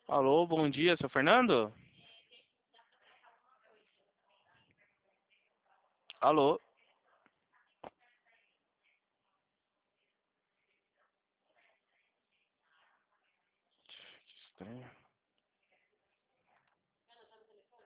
Alô, bom dia, seu Fernando? Alô? Que estranho.